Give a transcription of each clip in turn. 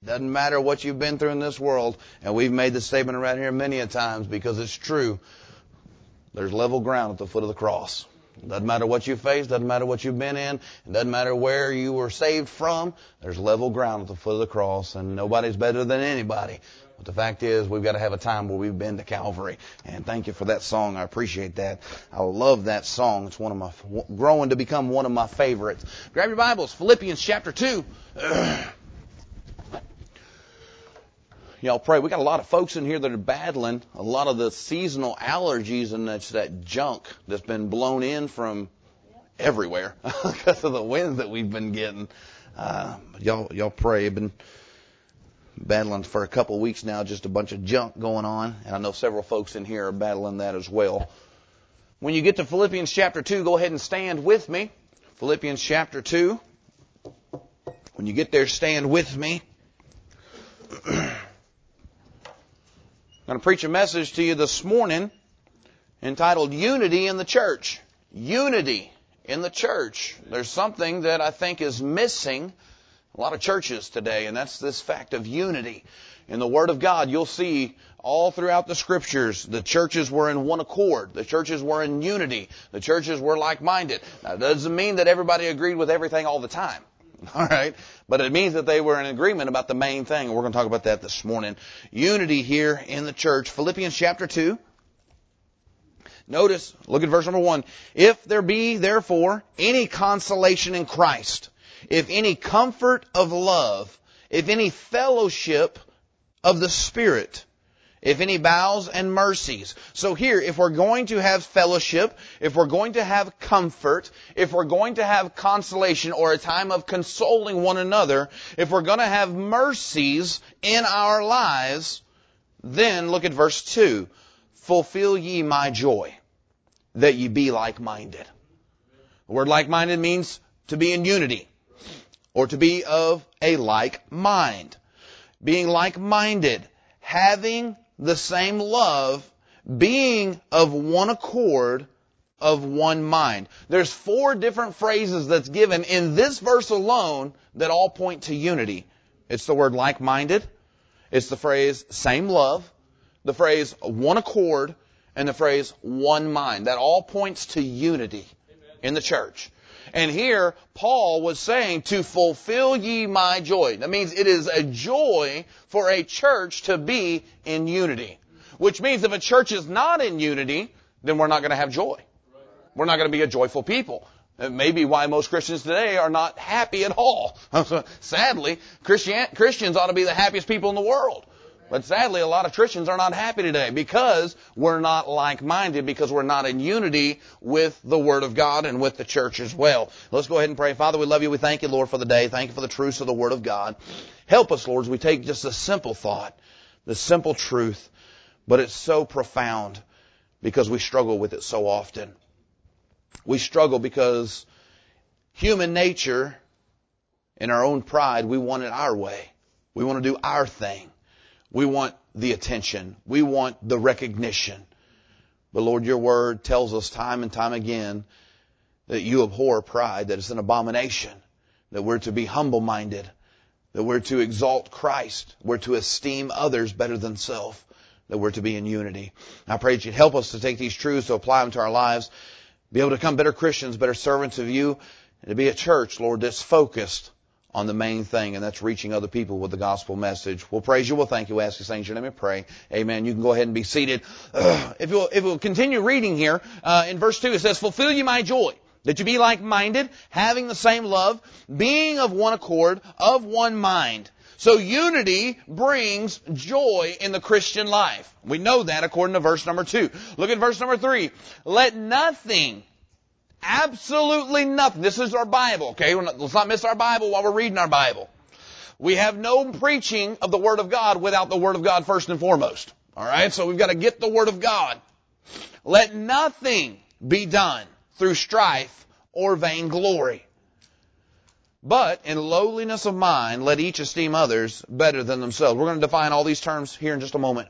Doesn't matter what you've been through in this world, and we've made this statement around here many a times because it's true. There's level ground at the foot of the cross. Doesn't matter what you face, doesn't matter what you've been in, it doesn't matter where you were saved from. There's level ground at the foot of the cross, and nobody's better than anybody. But the fact is, we've got to have a time where we've been to Calvary. And thank you for that song. I appreciate that. I love that song. It's growing to become one of my favorites. Grab your Bibles, Philippians chapter 2. Y'all pray. We got a lot of folks in here that are battling a lot of the seasonal allergies, and that's that junk that's been blown in from everywhere because of the winds that we've been getting. Y'all pray. I've been battling for a couple of weeks now, just a bunch of junk going on, and I know several folks in here are battling that as well. When you get to Philippians chapter 2, go ahead and stand with me. Philippians chapter 2. When you get there, stand with me. I'm going to preach a message to you this morning entitled Unity in the Church. Unity in the church. There's something that I think is missing a lot of churches today, and that's this fact of unity. In the Word of God, you'll see all throughout the Scriptures, the churches were in one accord. The churches were in unity. The churches were like-minded. Now, that doesn't mean that everybody agreed with everything all the time. All right. But it means that they were in agreement about the main thing. And we're going to talk about that this morning. Unity here in the church. Philippians chapter 2. Notice, look at verse number 1. If there be therefore any consolation in Christ, if any comfort of love, if any fellowship of the Spirit, if any bowels and mercies. So here, if we're going to have fellowship, if we're going to have comfort, if we're going to have consolation or a time of consoling one another, if we're going to have mercies in our lives, then look at verse 2. Fulfill ye my joy, that ye be like-minded. The word like-minded means to be in unity, or to be of a like mind. Being like-minded, having the same love, being of one accord, of one mind. There's 4 different phrases that's given in this verse alone that all point to unity. It's the word like-minded. It's the phrase same love. The phrase one accord. And the phrase one mind. That all points to unity in the church. And here, Paul was saying, to fulfill ye my joy. That means it is a joy for a church to be in unity. Which means if a church is not in unity, then we're not going to have joy. We're not going to be a joyful people. It may be why most Christians today are not happy at all. Sadly, Christians ought to be the happiest people in the world. But sadly, a lot of Christians are not happy today because we're not like-minded, because we're not in unity with the Word of God and with the church as well. Let's go ahead and pray. Father, we love you. We thank you, Lord, for the day. Thank you for the truths of the Word of God. Help us, Lord, as we take just a simple thought, the simple truth, but it's so profound because we struggle with it so often. We struggle because human nature, in our own pride, we want it our way. We want to do our thing. We want the attention. We want the recognition. But Lord, your word tells us time and time again that you abhor pride, that it's an abomination, that we're to be humble-minded, that we're to exalt Christ, we're to esteem others better than self, that we're to be in unity. I pray that you'd help us to take these truths, to apply them to our lives, be able to become better Christians, better servants of you, and to be a church, Lord, that's focused on the main thing, and that's reaching other people with the gospel message. We'll praise you. We'll thank you. We'll ask these things. Let me pray. Amen. You can go ahead and be seated. If we'll continue reading here, in verse 2, it says, fulfill you my joy, that you be like-minded, having the same love, being of one accord, of one mind. So unity brings joy in the Christian life. We know that according to verse number 2. Look at verse number 3. Let nothing, absolutely nothing. This is our Bible, okay? Let's not miss our Bible while we're reading our Bible. We have no preaching of the Word of God without the Word of God first and foremost. All right? So we've got to get the Word of God. Let nothing be done through strife or vainglory, but in lowliness of mind, let each esteem others better than themselves. We're going to define all these terms here in just a moment.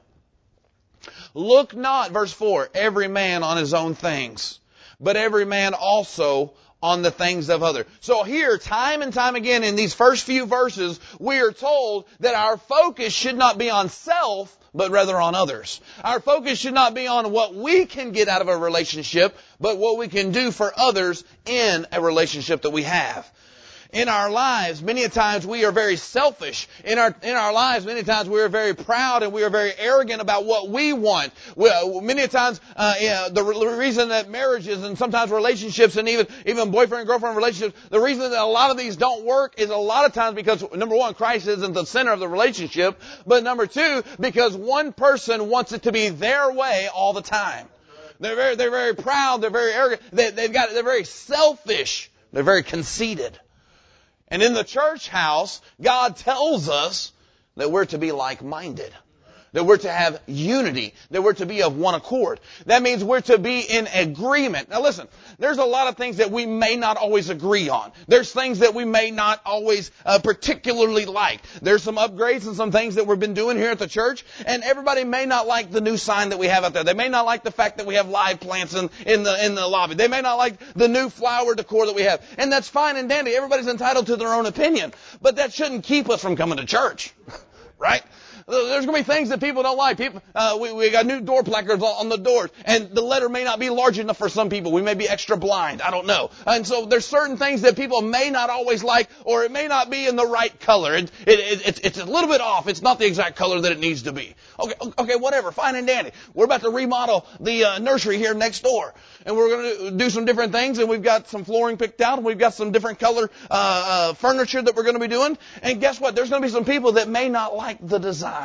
Look not, verse 4, every man on his own things, but every man also on the things of others. So here, time and time again in these first few verses, we are told that our focus should not be on self, but rather on others. Our focus should not be on what we can get out of a relationship, but what we can do for others in a relationship that we have. In our lives, many times we are very selfish. In our lives, many times we are very proud and we are very arrogant about what we want. Many times, the reason that marriages and sometimes relationships and even boyfriend and girlfriend relationships, the reason that a lot of these don't work is a lot of times because, number one, Christ isn't the center of the relationship, but number two, because one person wants it to be their way all the time. They're very proud. They're very arrogant. They're very selfish. They're very conceited. And in the church house, God tells us that we're to be like-minded, that we're to have unity, that we're to be of one accord. That means we're to be in agreement. Now listen, there's a lot of things that we may not always agree on. There's things that we may not always particularly like. There's some upgrades and some things that we've been doing here at the church, and everybody may not like the new sign that we have out there. They may not like the fact that we have live plants in the lobby. They may not like the new flower decor that we have. And that's fine and dandy. Everybody's entitled to their own opinion. But that shouldn't keep us from coming to church. Right? There's going to be things that people don't like. We got new door placards on the doors, and the letter may not be large enough for some people. We may be extra blind. I don't know. And so there's certain things that people may not always like, or it may not be in the right color. It's a little bit off. It's not the exact color that it needs to be. Okay, whatever. Fine and dandy. We're about to remodel the nursery here next door, and we're going to do some different things, and we've got some flooring picked out, and we've got some different color furniture that we're going to be doing. And guess what? There's going to be some people that may not like the design.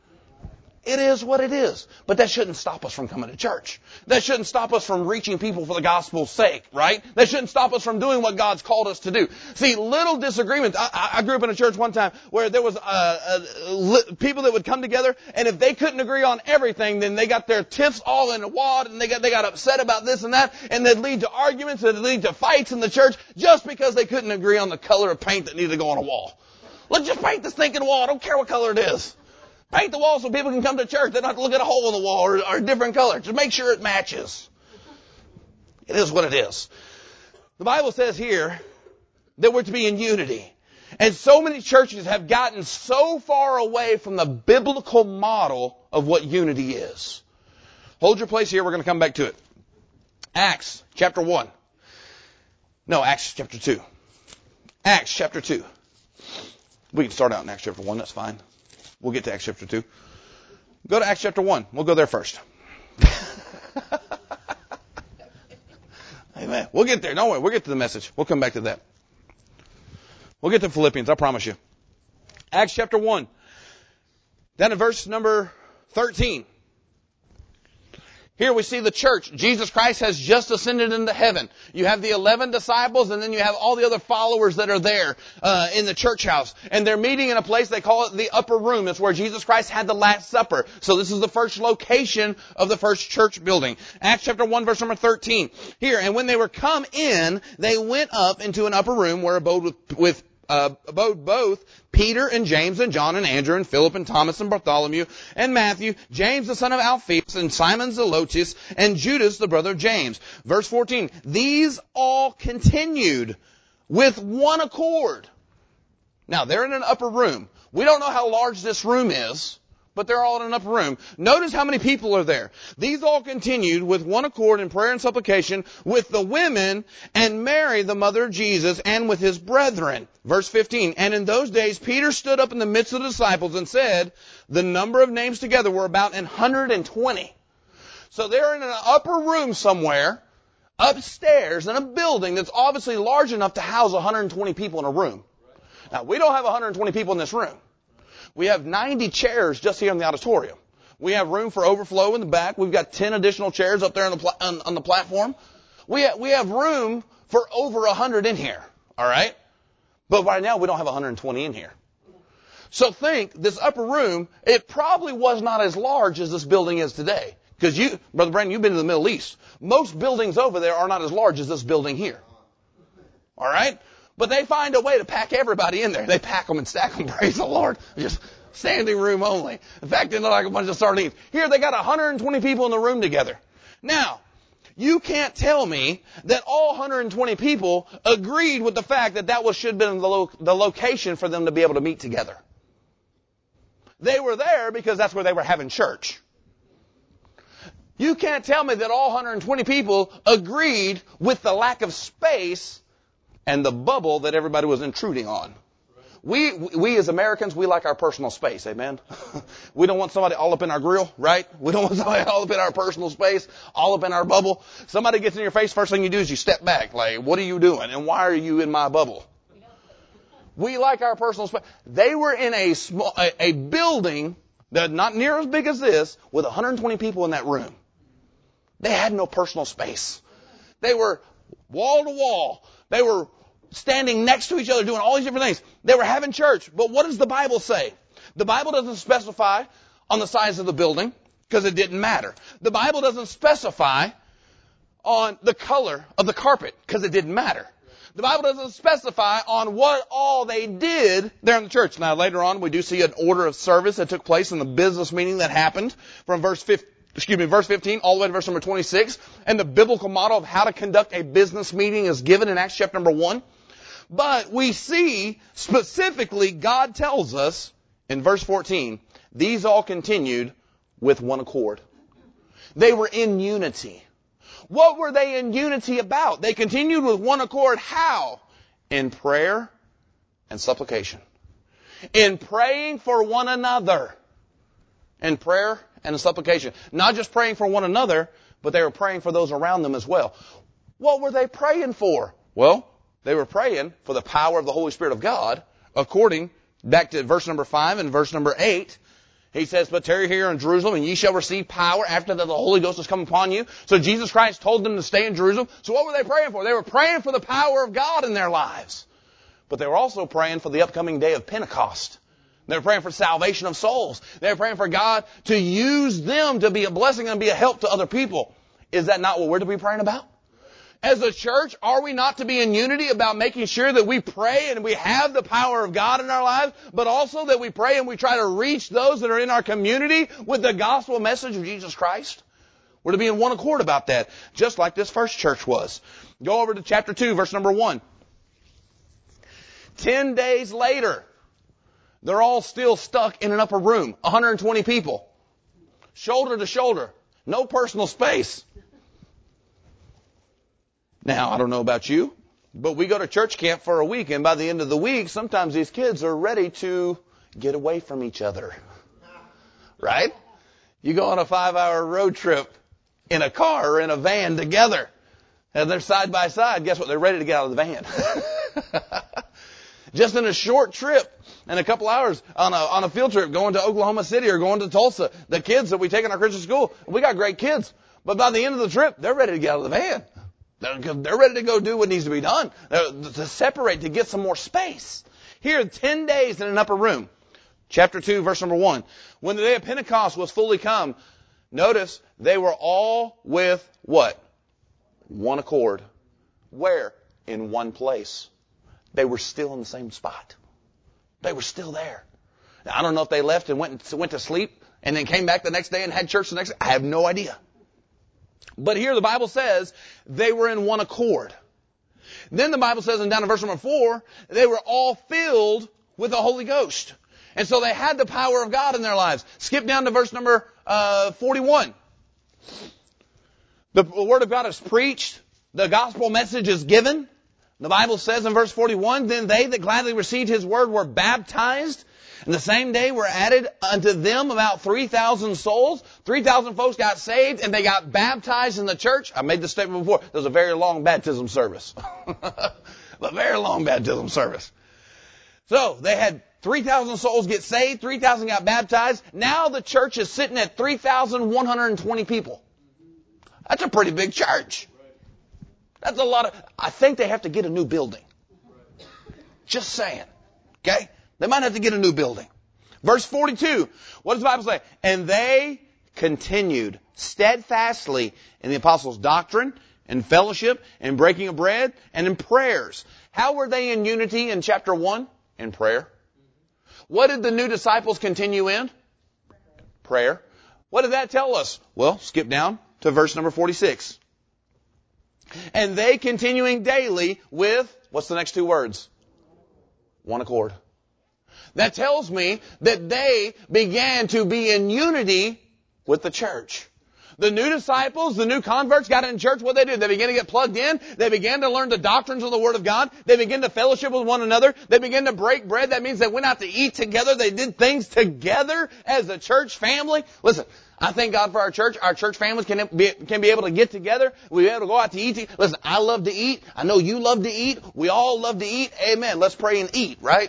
It is what it is. But that shouldn't stop us from coming to church. That shouldn't stop us from reaching people for the gospel's sake, right? That shouldn't stop us from doing what God's called us to do. See, little disagreements. I grew up in a church one time where there was people that would come together, and if they couldn't agree on everything, then they got their tiffs all in a wad, and they got upset about this and that, and they'd lead to arguments, and they'd lead to fights in the church just because they couldn't agree on the color of paint that needed to go on a wall. Let's just paint this stinking wall. I don't care what color it is. Paint the wall so people can come to church. They don't have to look at a hole in the wall or a different color. Just make sure it matches. It is what it is. The Bible says here that we're to be in unity. And so many churches have gotten so far away from the biblical model of what unity is. Hold your place here. We're going to come back to it. Acts chapter 1. No, Acts chapter 2. Acts chapter 2. We can start out in Acts chapter 1. That's fine. We'll get to Acts chapter 2. Go to Acts chapter 1. We'll go there first. Amen. We'll get there. Don't worry. We'll get to the message. We'll come back to that. We'll get to Philippians. I promise you. Acts chapter 1. Down to verse number 13. Here we see the church. Jesus Christ has just ascended into heaven. You have the 11 disciples, and then you have all the other followers that are there in the church house. And they're meeting in a place, they call it the upper room. It's where Jesus Christ had the Last Supper. So this is the first location of the first church building. Acts chapter 1, verse number 13. Here, and when they were come in, they went up into an upper room where abode both Peter and James and John and Andrew and Philip and Thomas and Bartholomew and Matthew, James the son of Alphaeus and Simon Zelotes and Judas the brother of James. Verse 14, these all continued with one accord. Now they're in an upper room. We don't know how large this room is, but they're all in an upper room. Notice how many people are there. These all continued with one accord in prayer and supplication with the women and Mary, the mother of Jesus, and with his brethren. Verse 15, and in those days Peter stood up in the midst of the disciples and said, the number of names together were about 120. So they're in an upper room somewhere, upstairs in a building that's obviously large enough to house 120 people in a room. Now, we don't have 120 people in this room. We have 90 chairs just here in the auditorium. We have room for overflow in the back. We've got 10 additional chairs up there on the platform. We have room for over 100 in here. All right? But right now we don't have 120 in here. So think, this upper room, it probably was not as large as this building is today. Because you, Brother Brandon, you've been to the Middle East. Most buildings over there are not as large as this building here. All right? But they find a way to pack everybody in there. They pack them and stack them, praise the Lord. Just standing room only. In fact, they look like a bunch of sardines. Here they got 120 people in the room together. Now, You can't tell me that all 120 people agreed with the fact that that should have been the location for them to be able to meet together. They were there because that's where they were having church. You can't tell me that all 120 people agreed with the lack of space and the bubble that everybody was intruding on. We as Americans, we like our personal space, amen? We don't want somebody all up in our grill, right? We don't want somebody all up in our personal space, all up in our bubble. Somebody gets in your face, first thing you do is you step back, like, what are you doing? And why are you in my bubble? We like our personal space. They were in a building that not near as big as this, with 120 people in that room. They had no personal space. They were wall to wall. They were standing next to each other, doing all these different things. They were having church. But what does the Bible say? The Bible doesn't specify on the size of the building, because it didn't matter. The Bible doesn't specify on the color of the carpet, because it didn't matter. The Bible doesn't specify on what all they did there in the church. Now, later on, we do see an order of service that took place in the business meeting that happened from verse 15 all the way to verse number 26. And the biblical model of how to conduct a business meeting is given in Acts chapter number 1. But we see specifically God tells us in verse 14, these all continued with one accord. They were in unity. What were they in unity about? They continued with one accord. How? In prayer and supplication. In praying for one another. In prayer and supplication. Not just praying for one another, but they were praying for those around them as well. What were they praying for? Well, they were praying for the power of the Holy Spirit of God, according back to verse number 5 and verse number 8. He says, but tarry here in Jerusalem, and ye shall receive power after that the Holy Ghost has come upon you. So Jesus Christ told them to stay in Jerusalem. So what were they praying for? They were praying for the power of God in their lives. But they were also praying for the upcoming day of Pentecost. They were praying for salvation of souls. They were praying for God to use them to be a blessing and be a help to other people. Is that not what we're to be praying about? As a church, are we not to be in unity about making sure that we pray and we have the power of God in our lives, but also that we pray and we try to reach those that are in our community with the gospel message of Jesus Christ? We're to be in one accord about that, just like this first church was. Go over to chapter 2, verse number 1. 10 days later, they're all still stuck in an upper room, 120 people, shoulder to shoulder, no personal space. Now, I don't know about you, but we go to church camp for a week, and by the end of the week, sometimes these kids are ready to get away from each other. Right? You go on a 5-hour road trip in a car or in a van together, and they're side by side. Guess what? They're ready to get out of the van. Just in a short trip, in a couple hours on a field trip, going to Oklahoma City or going to Tulsa, the kids that we take in our Christian school, we got great kids. But by the end of the trip, they're ready to get out of the van. They're ready to go do what needs to be done, to separate, to get some more space. Here, 10 days in an upper room. Chapter 2, verse number 1. When the day of Pentecost was fully come, notice they were all with what? One accord. Where? In one place. They were still in the same spot. They were still there. Now, I don't know if they left and went to sleep and then came back the next day and had church the next day. I have no idea. But here the Bible says they were in one accord. Then the Bible says, and down in verse number 4, they were all filled with the Holy Ghost. And so they had the power of God in their lives. Skip down to verse number 41. The Word of God is preached. The gospel message is given. The Bible says in verse 41, then they that gladly received His word were baptized. And the same day were added unto them about 3,000 souls. 3,000 folks got saved and they got baptized in the church. I made this statement before. There was a very long baptism service. A very long baptism service. So they had 3,000 souls get saved. 3,000 got baptized. Now the church is sitting at 3,120 people. That's a pretty big church. That's a lot of, I think they have to get a new building. Just saying. Okay? They might have to get a new building. Verse 42, what does the Bible say? And they continued steadfastly in the apostles' doctrine and fellowship and breaking of bread and in prayers. How were they in unity in chapter 1? In prayer. What did the new disciples continue in? Prayer. What did that tell us? Well, skip down to verse number 46. And they continuing daily with, what's the next two words? One accord. That tells me that they began to be in unity with the church. The new disciples, the new converts got in church. What they did? They began to get plugged in. They began to learn the doctrines of the Word of God. They began to fellowship with one another. They began to break bread. That means they went out to eat together. They did things together as a church family. Listen, I thank God for our church. Our church families can be able to get together. We'll be able to go out to eat. Listen, I love to eat. I know you love to eat. We all love to eat. Amen. Let's pray and eat, right?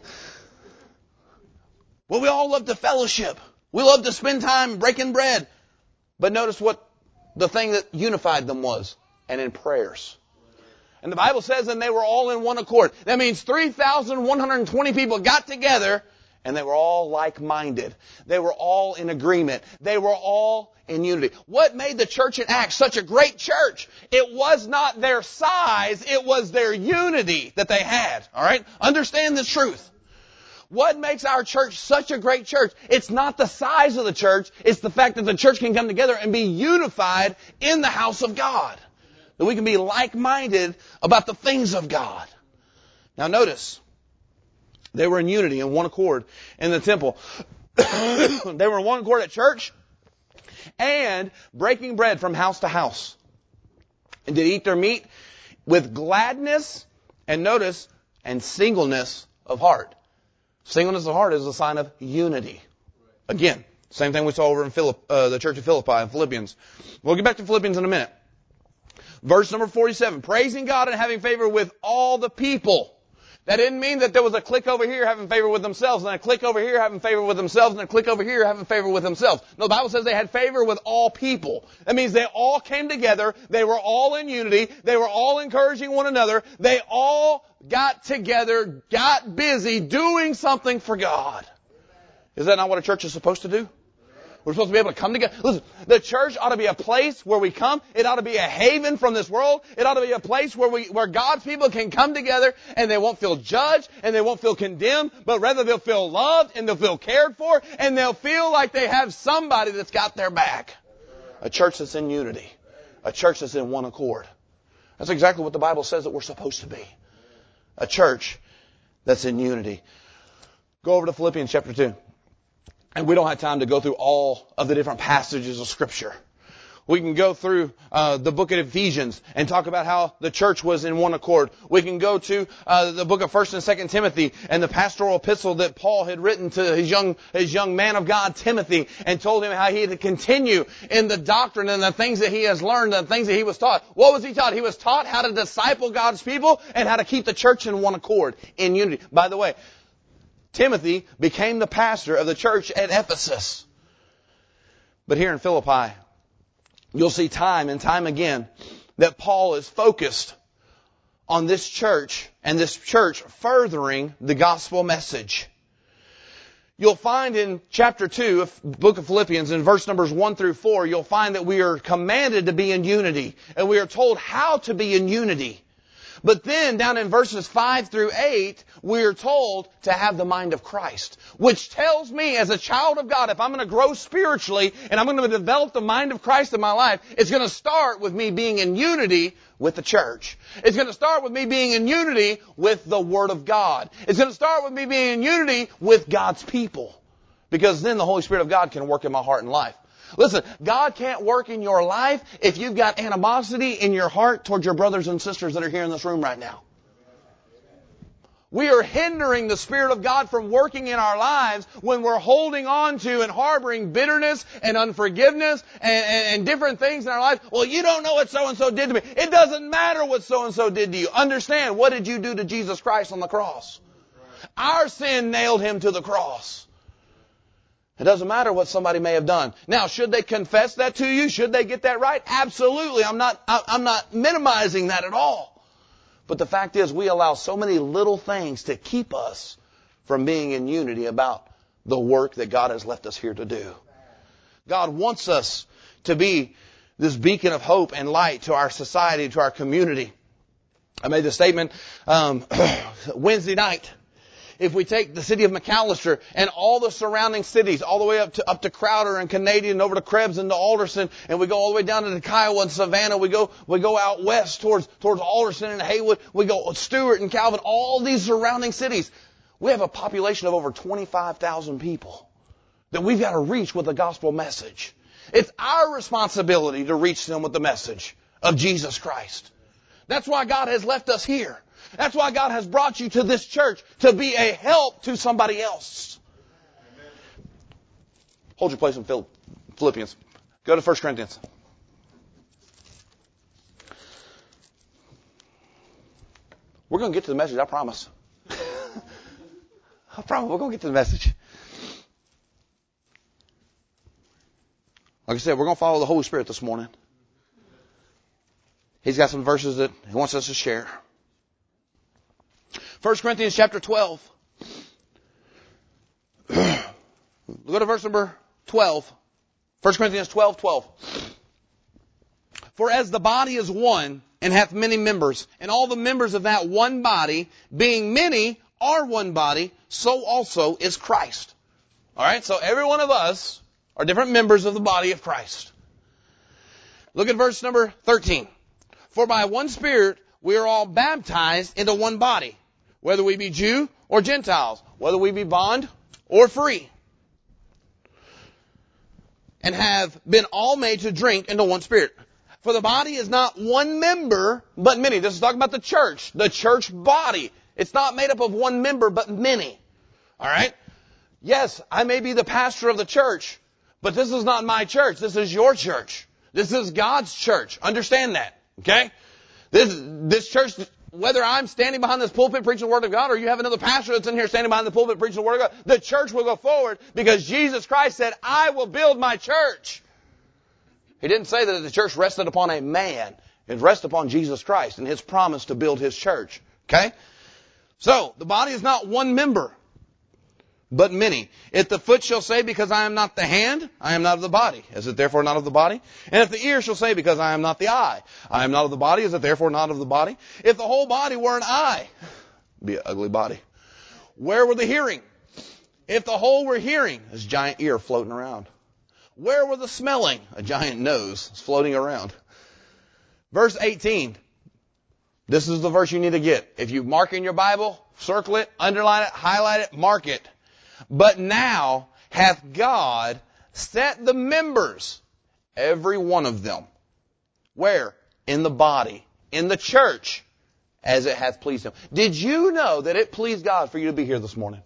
Well, we all love to fellowship. We love to spend time breaking bread. But notice what the thing that unified them was, and in prayers. And the Bible says, and they were all in one accord. That means 3,120 people got together, and they were all like-minded. They were all in agreement. They were all in unity. What made the church in Acts such a great church? It was not their size, it was their unity that they had. All right? Understand this truth. What makes our church such a great church? It's not the size of the church. It's the fact that the church can come together and be unified in the house of God. That we can be like-minded about the things of God. Now notice, they were in unity in one accord in the temple. They were in one accord at church and breaking bread from house to house. And did eat their meat with gladness and notice, and singleness of heart. Singleness of heart is a sign of unity. Again, same thing we saw over in the church of Philippi in Philippians. We'll get back to Philippians in a minute. Verse number 47, praising God and having favor with all the people. That didn't mean that there was a clique over here having favor with themselves, and a clique over here having favor with themselves, and a clique over here having favor with themselves. No, the Bible says they had favor with all people. That means they all came together. They were all in unity. They were all encouraging one another. They all got together, got busy doing something for God. Is that not what a church is supposed to do? We're supposed to be able to come together. Listen, the church ought to be a place where we come. It ought to be a haven from this world. It ought to be a place where God's people can come together and they won't feel judged and they won't feel condemned, but rather they'll feel loved and they'll feel cared for and they'll feel like they have somebody that's got their back. A church that's in unity. A church that's in one accord. That's exactly what the Bible says that we're supposed to be. A church that's in unity. Go over to Philippians chapter 2. And we don't have time to go through all of the different passages of Scripture. We can go through the book of Ephesians and talk about how the church was in one accord. We can go to the book of 1st and 2nd Timothy and the pastoral epistle that Paul had written to his young man of God, Timothy, and told him how he had to continue in the doctrine and the things that he has learned and the things that he was taught. What was he taught? He was taught how to disciple God's people and how to keep the church in one accord, in unity. By the way, Timothy became the pastor of the church at Ephesus. But here in Philippi, you'll see time and time again that Paul is focused on this church and this church furthering the gospel message. You'll find in chapter 2 of the book of Philippians, in verse numbers 1 through 4, you'll find that we are commanded to be in unity. And we are told how to be in unity. But then down in verses 5 through 8, we're told to have the mind of Christ. Which tells me as a child of God, if I'm going to grow spiritually and I'm going to develop the mind of Christ in my life, it's going to start with me being in unity with the church. It's going to start with me being in unity with the Word of God. It's going to start with me being in unity with God's people. Because then the Holy Spirit of God can work in my heart and life. Listen, God can't work in your life if you've got animosity in your heart towards your brothers and sisters that are here in this room right now. We are hindering the Spirit of God from working in our lives when we're holding on to and harboring bitterness and unforgiveness and different things in our lives. Well, you don't know what so-and-so did to me. It doesn't matter what so-and-so did to you. Understand, what did you do to Jesus Christ on the cross? Our sin nailed Him to the cross. It doesn't matter what somebody may have done. Now, should they confess that to you? Should they get that right? Absolutely. I'm not minimizing that at all. But the fact is, we allow so many little things to keep us from being in unity about the work that God has left us here to do. God wants us to be this beacon of hope and light to our society, to our community. I made the statement Wednesday night if we take the city of McAllister and all the surrounding cities, all the way up to Crowder and Canadian, over to Krebs and to Alderson, and we go all the way down to Kiowa and Savannah, we go out west towards Alderson and Haywood, we go Stewart and Calvin, all these surrounding cities. We have a population of over 25,000 people that we've got to reach with the gospel message. It's our responsibility to reach them with the message of Jesus Christ. That's why God has left us here. That's why God has brought you to this church, to be a help to somebody else. Hold your place in Philippians. Go to 1 Corinthians. We're going to get to the message, I promise. I promise we're going to get to the message. Like I said, we're going to follow the Holy Spirit this morning. He's got some verses that he wants us to share. 1 Corinthians chapter 12. Go to verse number 12. 1 Corinthians 12:12. For as the body is one, and hath many members, and all the members of that one body, being many, are one body, so also is Christ. Alright, so every one of us are different members of the body of Christ. Look at verse number 13. For by one Spirit we are all baptized into one body, whether we be Jew or Gentiles, whether we be bond or free, and have been all made to drink into one Spirit. For the body is not one member, but many. This is talking about the church body. It's not made up of one member, but many. Alright? Yes, I may be the pastor of the church, but this is not my church. This is your church. This is God's church. Understand that. Okay? This church, whether I'm standing behind this pulpit preaching the Word of God, or you have another pastor that's in here standing behind the pulpit preaching the Word of God, the church will go forward because Jesus Christ said, I will build my church. He didn't say that the church rested upon a man. It rested upon Jesus Christ and His promise to build His church. Okay? So, the body is not one member, but many. If the foot shall say, because I am not the hand, I am not of the body, is it therefore not of the body? And if the ear shall say, because I am not the eye, I am not of the body, is it therefore not of the body? If the whole body were an eye, it'd be an ugly body. Where were the hearing? If the whole were hearing, there's a giant ear floating around. Where were the smelling? A giant nose is floating around. Verse 18. This is the verse you need to get. If you mark in your Bible, circle it, underline it, highlight it, mark it. But now hath God set the members, every one of them, where? In the body, in the church, as it hath pleased Him. Did you know that it pleased God for you to be here this morning?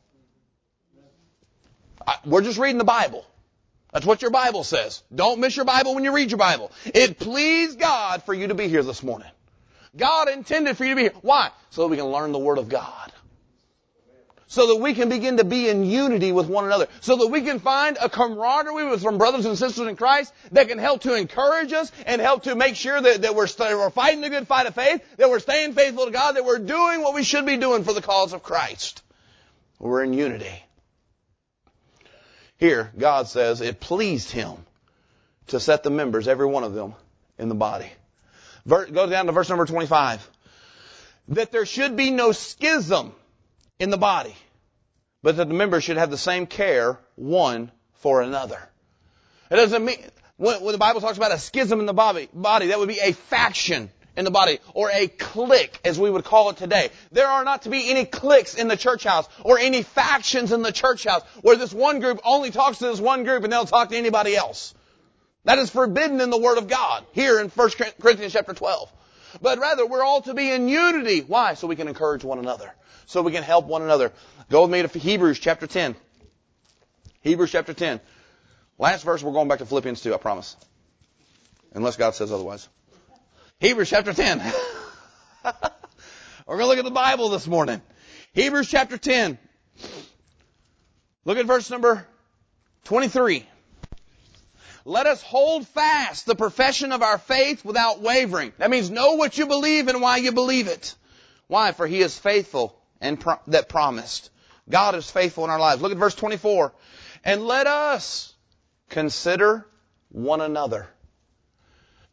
We're just reading the Bible. That's what your Bible says. Don't miss your Bible when you read your Bible. It pleased God for you to be here this morning. God intended for you to be here. Why? So that we can learn the Word of God. So that we can begin to be in unity with one another. So that we can find a camaraderie with some brothers and sisters in Christ that can help to encourage us and help to make sure that we're fighting the good fight of faith, that we're staying faithful to God, that we're doing what we should be doing for the cause of Christ. We're in unity. Here, God says it pleased Him to set the members, every one of them, in the body. Go down to verse number 25. That there should be no schism in the body, but that the members should have the same care one for another. It doesn't mean, when the Bible talks about a schism in the body, that would be a faction in the body, or a clique, as we would call it today. There are not to be any cliques in the church house, or any factions in the church house, where this one group only talks to this one group and they'll talk to anybody else. That is forbidden in the Word of God, here in 1 Corinthians chapter 12. But rather, we're all to be in unity. Why? So we can encourage one another. So we can help one another. Go with me to Hebrews chapter 10. Hebrews chapter 10. Last verse, we're going back to Philippians 2, I promise. Unless God says otherwise. Hebrews chapter 10. We're going to look at the Bible this morning. Hebrews chapter 10. Look at verse number 23. Let us hold fast the profession of our faith without wavering. That means know what you believe and why you believe it. Why? For He is faithful and that promised. God is faithful in our lives. Look at verse 24. And let us consider one another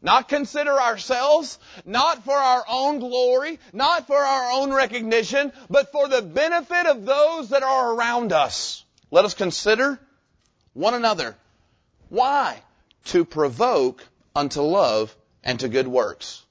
Not consider ourselves, not for our own glory, not for our own recognition, but for the benefit of those that are around us. Let us consider one another. Why? To provoke unto love and to good works.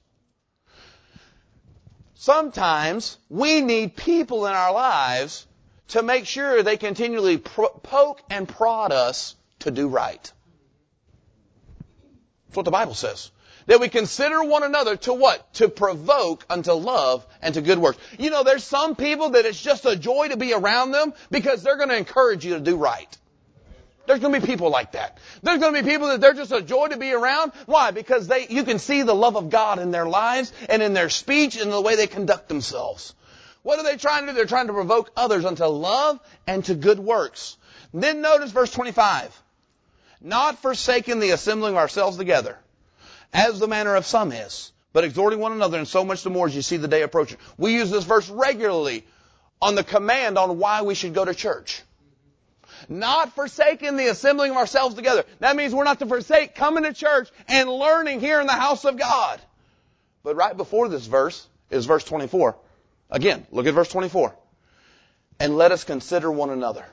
Sometimes we need people in our lives to make sure they continually poke and prod us to do right. That's what the Bible says. That we consider one another to what? To provoke unto love and to good works. You know, there's some people that it's just a joy to be around them because they're going to encourage you to do right. There's going to be people like that. There's going to be people that they're just a joy to be around. Why? Because you can see the love of God in their lives and in their speech and the way they conduct themselves. What are they trying to do? They're trying to provoke others unto love and to good works. And then notice verse 25. Not forsaking the assembling of ourselves together, as the manner of some is, but exhorting one another, and so much the more as you see the day approaching. We use this verse regularly on the command on why we should go to church. Not forsaking the assembling of ourselves together. That means we're not to forsake coming to church and learning here in the house of God. But right before this verse is verse 24. Again, look at verse 24. And let us consider one another.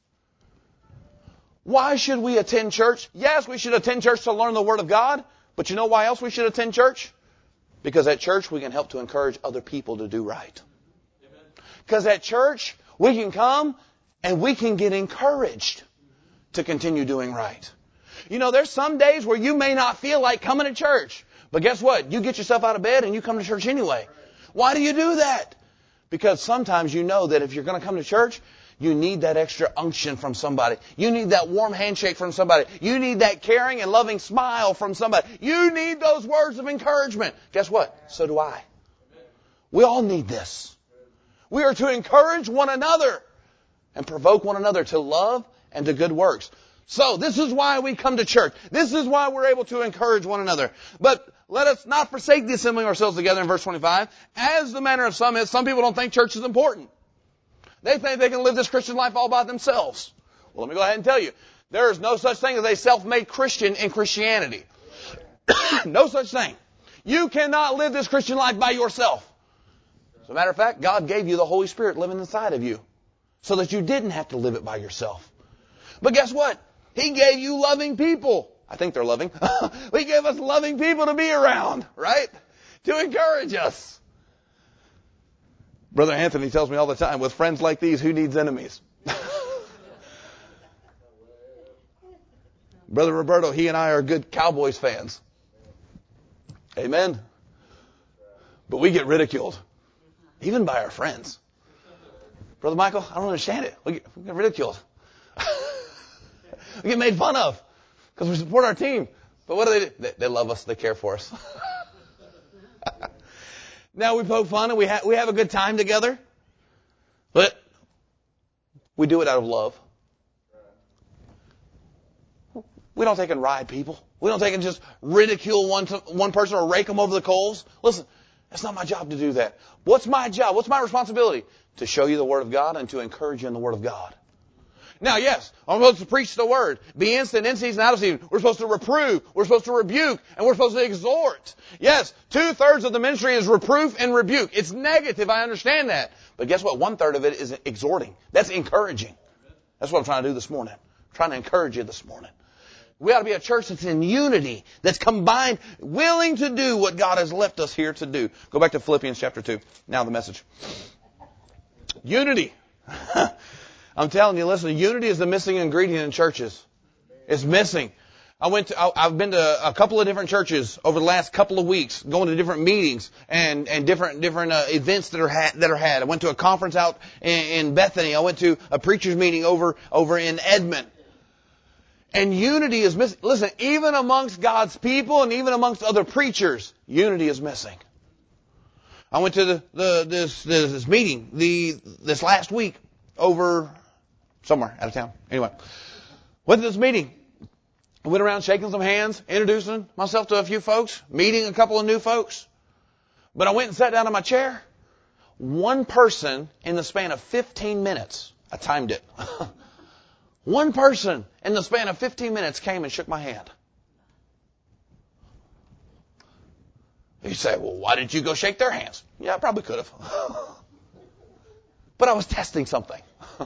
Why should we attend church? Yes, we should attend church to learn the Word of God. But you know why else we should attend church? Because at church we can help to encourage other people to do right. Because at church we can come and we can get encouraged to continue doing right. You know, there's some days where you may not feel like coming to church. But guess what? You get yourself out of bed and you come to church anyway. Why do you do that? Because sometimes you know that if you're going to come to church, you need that extra unction from somebody. You need that warm handshake from somebody. You need that caring and loving smile from somebody. You need those words of encouragement. Guess what? So do I. We all need this. We are to encourage one another and provoke one another to love and to good works. So this is why we come to church. This is why we're able to encourage one another. But let us not forsake the assembling ourselves together in verse 25. As the manner of some is, some people don't think church is important. They think they can live this Christian life all by themselves. Well, let me go ahead and tell you. There is no such thing as a self-made Christian in Christianity. No such thing. You cannot live this Christian life by yourself. As a matter of fact, God gave you the Holy Spirit living inside of you so that you didn't have to live it by yourself. But guess what? He gave you loving people. I think they're loving. He gave us loving people to be around, right? To encourage us. Brother Anthony tells me all the time, with friends like these, who needs enemies? Brother Roberto, he and I are good Cowboys fans. Amen. But we get ridiculed, even by our friends. Brother Michael, I don't understand it. We get ridiculed. We get made fun of because we support our team. But what do? They love us. They care for us. Now we poke fun and we have a good time together. But we do it out of love. We don't take and ride people. We don't take and just ridicule one person or rake them over the coals. Listen, that's not my job to do that. What's my job? What's my responsibility? To show you the Word of God and to encourage you in the Word of God. Now, yes, I'm supposed to preach the Word. Be instant, in season, out of season. We're supposed to reprove. We're supposed to rebuke. And we're supposed to exhort. Yes, 2/3 of the ministry is reproof and rebuke. It's negative. I understand that. But guess what? 1/3 of it is exhorting. That's encouraging. That's what I'm trying to do this morning. I'm trying to encourage you this morning. We ought to be a church that's in unity, that's combined, willing to do what God has left us here to do. Go back to Philippians chapter 2. Now the message. Unity. I'm telling you, listen, unity is the missing ingredient in churches. It's missing. I've been to a couple of different churches over the last couple of weeks, going to different meetings and different events that are had. I went to a conference out in Bethany. I went to a preacher's meeting over in Edmond. And unity is missing. Listen, even amongst God's people and even amongst other preachers, unity is missing. I went to this meeting this last week over somewhere out of town. Anyway, went to this meeting. I went around shaking some hands, introducing myself to a few folks, meeting a couple of new folks. But I went and sat down in my chair. One person in the span of 15 minutes, I timed it. One person in the span of 15 minutes came and shook my hand. You say, well, why didn't you go shake their hands? Yeah, I probably could have. But I was testing something.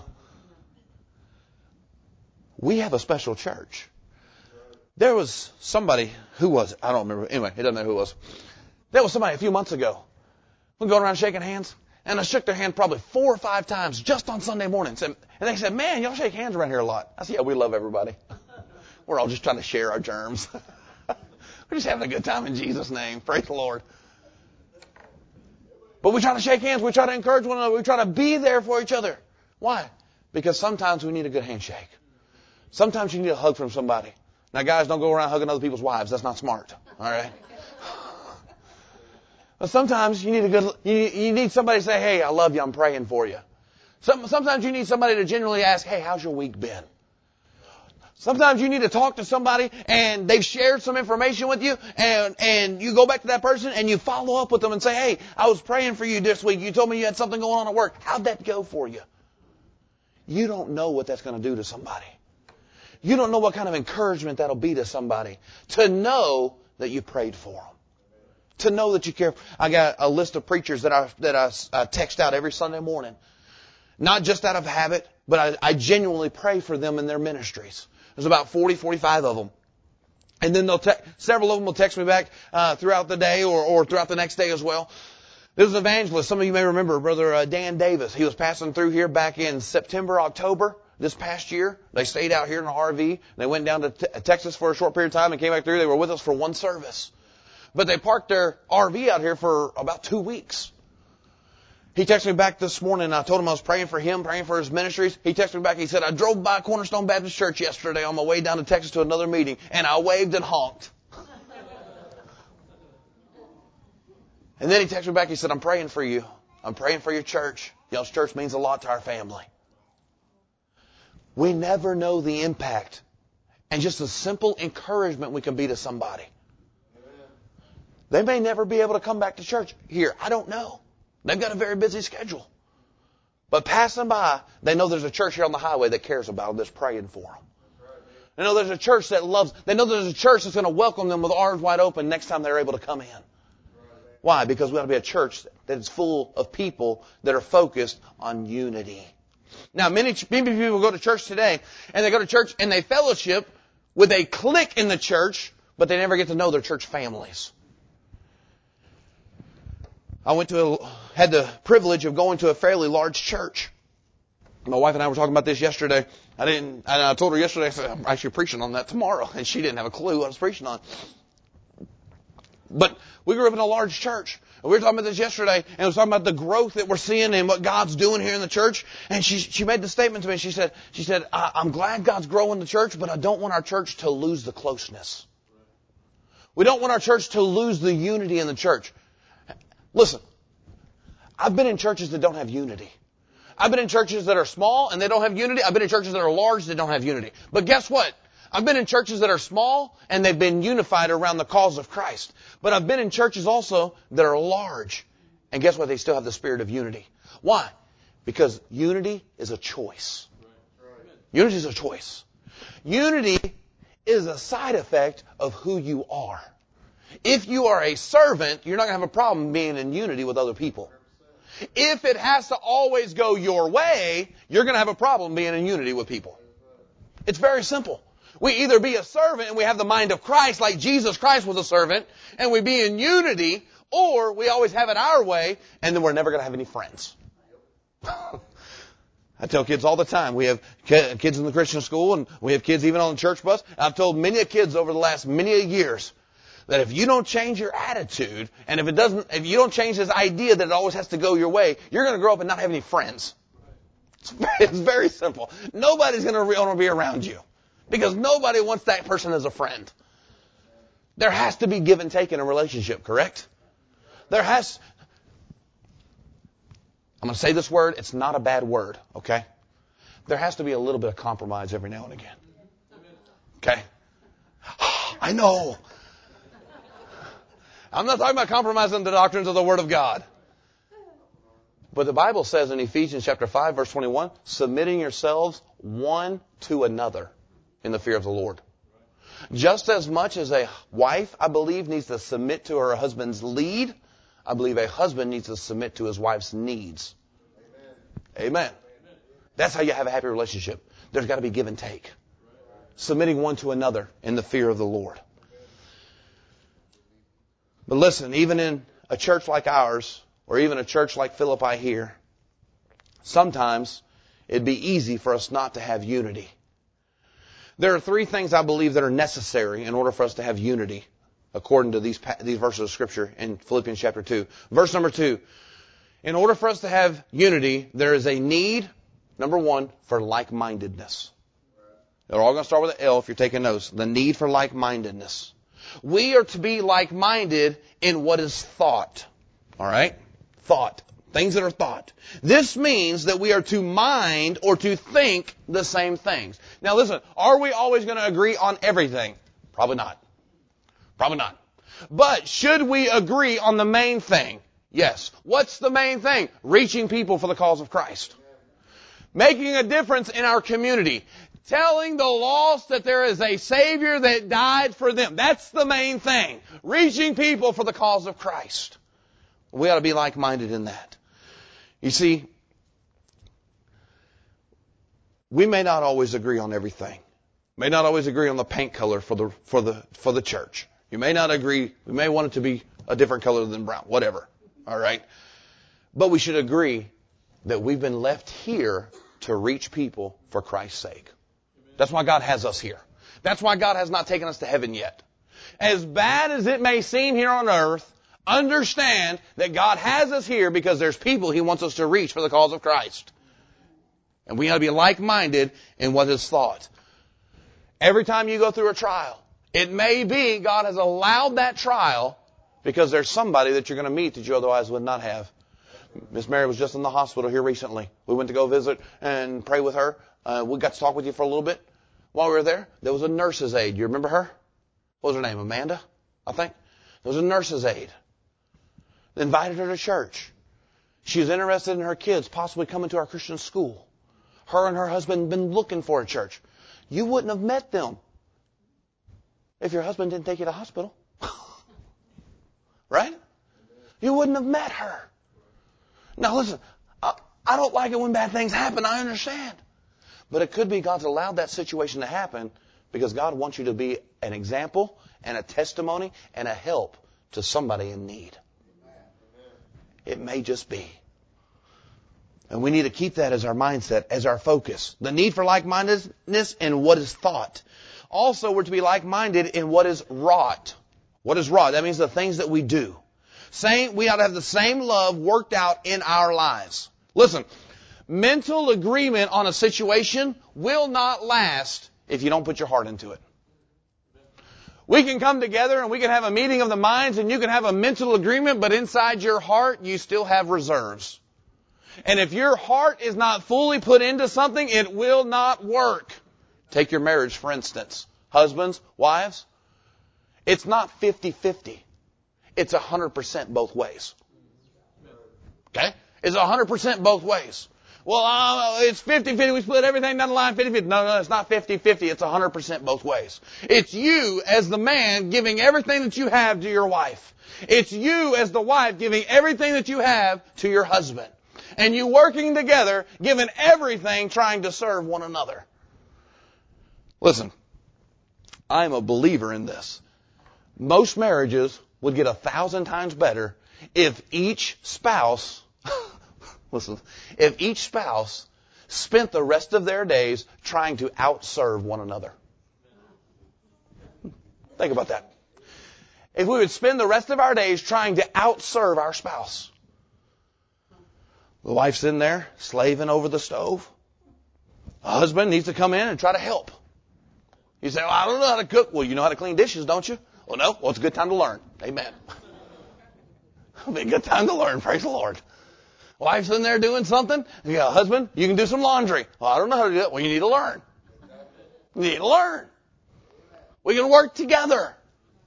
We have a special church. There was somebody, who was it? I don't remember. Anyway, it doesn't matter who it was. There was somebody a few months ago. We were going around shaking hands, and I shook their hand probably 4 or 5 times just on Sunday mornings. And they said, man, y'all shake hands around here a lot. I said, yeah, we love everybody. We're all just trying to share our germs. We're just having a good time in Jesus' name. Praise the Lord. But we try to shake hands. We try to encourage one another. We try to be there for each other. Why? Because sometimes we need a good handshake. Sometimes you need a hug from somebody. Now, guys, don't go around hugging other people's wives. That's not smart. All right? But sometimes you need you need somebody to say, hey, I love you. I'm praying for you. Sometimes you need somebody to genuinely ask, hey, how's your week been? Sometimes you need to talk to somebody and they've shared some information with you and you go back to that person and you follow up with them and say, hey, I was praying for you this week. You told me you had something going on at work. How'd that go for you? You don't know what that's going to do to somebody. You don't know what kind of encouragement that'll be to somebody to know that you prayed for them. To know that you care. I got a list of preachers that I text out every Sunday morning. Not just out of habit, but I genuinely pray for them in their ministries. There's about 40, 45 of them. And then several of them will text me back throughout the day or throughout the next day as well. There was an evangelist. Some of you may remember Brother Dan Davis. He was passing through here back in September, October this past year. They stayed out here in an RV. They went down to Texas for a short period of time and came back through. They were with us for one service. But they parked their RV out here for about 2 weeks. He texted me back this morning, and I told him I was praying for him, praying for his ministries. He texted me back. He said, I drove by Cornerstone Baptist Church yesterday on my way down to Texas to another meeting, and I waved and honked. And then he texted me back. He said, I'm praying for you. I'm praying for your church. Y'all's church means a lot to our family. We never know the impact and just a simple encouragement we can be to somebody. They may never be able to come back to church here. I don't know. They've got a very busy schedule. But passing by, they know there's a church here on the highway that cares about them, that's praying for them. They know there's a church that loves, they know there's a church that's going to welcome them with arms wide open next time they're able to come in. Why? Because we ought to be a church that is full of people that are focused on unity. Now, many people go to church today, and they go to church and they fellowship with a clique in the church, but they never get to know their church families. I had the privilege of going to a fairly large church. My wife and I were talking about this yesterday. I told her yesterday, I said, I'm actually preaching on that tomorrow. And she didn't have a clue what I was preaching on. But we grew up in a large church. And we were talking about this yesterday, and we were talking about the growth that we're seeing and what God's doing here in the church. And she made the statement to me. She said, I'm glad God's growing the church, but I don't want our church to lose the closeness. We don't want our church to lose the unity in the church. Listen, I've been in churches that don't have unity. I've been in churches that are small and they don't have unity. I've been in churches that are large that don't have unity. But guess what? I've been in churches that are small and they've been unified around the cause of Christ. But I've been in churches also that are large. And guess what? They still have the spirit of unity. Why? Because unity is a choice. Unity is a choice. Unity is a side effect of who you are. If you are a servant, you're not going to have a problem being in unity with other people. If it has to always go your way, you're going to have a problem being in unity with people. It's very simple. We either be a servant and we have the mind of Christ like Jesus Christ was a servant and we be in unity, or we always have it our way and then we're never going to have any friends. I tell kids all the time, we have kids in the Christian school and we have kids even on the church bus. I've told many kids over the last many years that if you don't change your attitude, and if you don't change this idea that it always has to go your way, you're going to grow up and not have any friends. It's very simple. Nobody's going to want to be around you because nobody wants that person as a friend. There has to be give and take in a relationship, correct? I'm going to say this word. It's not a bad word, okay? There has to be a little bit of compromise every now and again. Okay? I know. I'm not talking about compromising the doctrines of the Word of God. But the Bible says in Ephesians chapter 5, verse 21, submitting yourselves one to another in the fear of the Lord. Just as much as a wife, I believe, needs to submit to her husband's lead, I believe a husband needs to submit to his wife's needs. Amen. That's how you have a happy relationship. There's got to be give and take. Submitting one to another in the fear of the Lord. But listen, even in a church like ours, or even a church like Philippi here, sometimes it'd be easy for us not to have unity. There are three things I believe that are necessary in order for us to have unity, according to these verses of Scripture in Philippians chapter 2. Verse number 2. In order for us to have unity, there is a need, number one, for like-mindedness. They're all going to start with an L if you're taking notes. The need for like-mindedness. We are to be like-minded in what is thought. All right? Thought. Things that are thought. This means that we are to mind or to think the same things. Now listen, are we always going to agree on everything? Probably not. Probably not. But should we agree on the main thing? Yes. What's the main thing? Reaching people for the cause of Christ. Making a difference in our community. Telling the lost that there is a Savior that died for them. That's the main thing. Reaching people for the cause of Christ. We ought to be like-minded in that. You see, we may not always agree on everything. May not always agree on the paint color for the church. You may not agree. We may want it to be a different color than brown. Whatever. All right. But we should agree that we've been left here to reach people for Christ's sake. That's why God has us here. That's why God has not taken us to heaven yet. As bad as it may seem here on earth, understand that God has us here because there's people He wants us to reach for the cause of Christ. And we ought to be like-minded in what is thought. Every time you go through a trial, it may be God has allowed that trial because there's somebody that you're going to meet that you otherwise would not have. Miss Mary was just in the hospital here recently. We went to go visit and pray with her. We got to talk with you for a little bit. While we were there, there was a nurse's aide. You remember her? What was her name? Amanda, I think. There was a nurse's aide. They invited her to church. She was interested in her kids possibly coming to our Christian school. Her and her husband had been looking for a church. You wouldn't have met them if your husband didn't take you to the hospital. Right? You wouldn't have met her. Now listen, I don't like it when bad things happen. I understand. But it could be God's allowed that situation to happen because God wants you to be an example and a testimony and a help to somebody in need. It may just be. And we need to keep that as our mindset, as our focus. The need for like-mindedness in what is thought. Also, we're to be like-minded in what is wrought. What is wrought? That means the things that we do. We ought to have the same love worked out in our lives. Listen, mental agreement on a situation will not last if you don't put your heart into it. We can come together and we can have a meeting of the minds and you can have a mental agreement, but inside your heart you still have reserves. And if your heart is not fully put into something, it will not work. Take your marriage, for instance. Husbands, wives, it's not 50-50. It's 100% both ways. Okay? It's 100% both ways. Well, it's 50-50. We split everything down the line 50-50. No, it's not 50-50. It's 100% both ways. It's you as the man giving everything that you have to your wife. It's you as the wife giving everything that you have to your husband. And you working together, giving everything, trying to serve one another. Listen, I'm a believer in this. Most marriages would get 1,000 times better if each spouse, listen, if each spouse spent the rest of their days trying to outserve one another. Think about that. If we would spend the rest of our days trying to outserve our spouse. The wife's in there slaving over the stove. The husband needs to come in and try to help. You say, well, I don't know how to cook. Well, you know how to clean dishes, don't you? Well, no. Well, it's a good time to learn. Amen. It'll be a good time to learn. Praise the Lord. Wife's in there doing something. You got a husband, you can do some laundry. Well, I don't know how to do it. Well, you need to learn. You need to learn. We can work together.